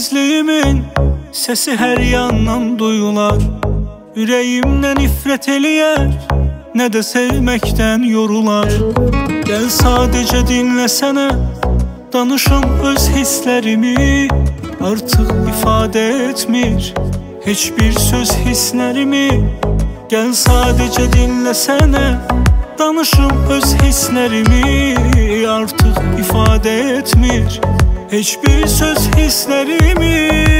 səssizliyimin sesi hər yandan duyular. Ürəyimdən nifrət eləyər, nə də sevməkdən yorular. Gəl sadəcə dinləsənə, danışım öz hisslərimi. Artıq ifadə etmir heç bir söz hisslərimi. Gəl sadəcə dinləsənə, danışım öz hisslərimi. Artıq ifadə etmir heç bir söz hisslərimi.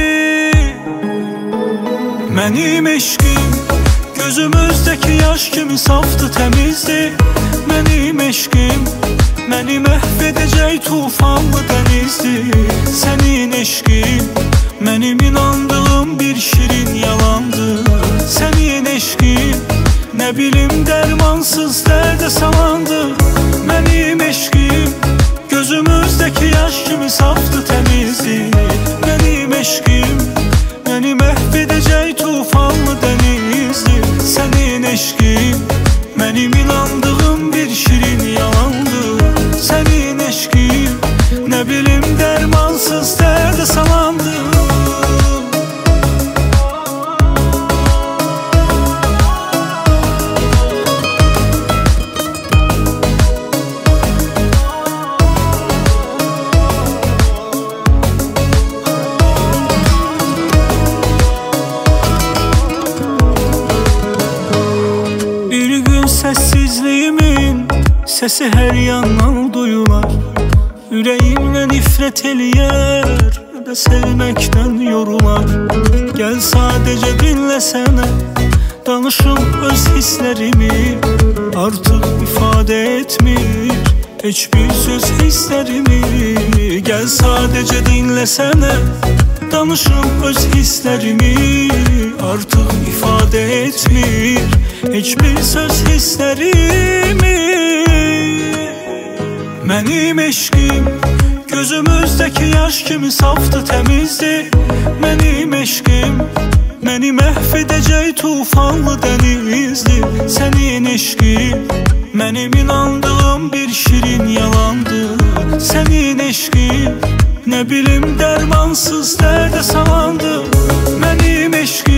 Mənim eşqim gözümüzdəki yaş kimi safdı, təmizdi. Mənim eşqim məni məhv edəcək tufanlı dənizdi. Sənin eşqin mənim inandığım bir şirin yalandı. Sənin eşqin nə bilim dərmansız dərdə salandı. Mənim eşqim gözümüzdəki yaş kimi safdı, təmizdi. Mənim eşqim məni məhv edəcək tufanlı dənizdi. Sənin eşqin mənim inandığım bir şirin yalandı. Sənin eşqin nə bilim dərmansız dərdə salandı. Səssizliyimin sesi hər yandan duyular. Ürəyimlə nifrət eləyər, nə də sevməkdən yorular. Gəl sadəcə dinləsənə, danışım öz hisslərimi. Artıq ifadə etmir heç bir söz hisslərimi. Gəl sadəcə dinləsənə, danışım öz hisslərimi. Artıq ifadə etmir heç bir söz hisslərimi. Mənim eşqim gözümüzdəki yaş kimi safdı, təmizdi. Mənim eşqim məni məhv edəcək tufanlı dənizdi. Sənin eşqin mənim inandığım bir şirin yalandı. Sənin eşqin nə bilim dərmansız dərdə salandı. Mənim eşqim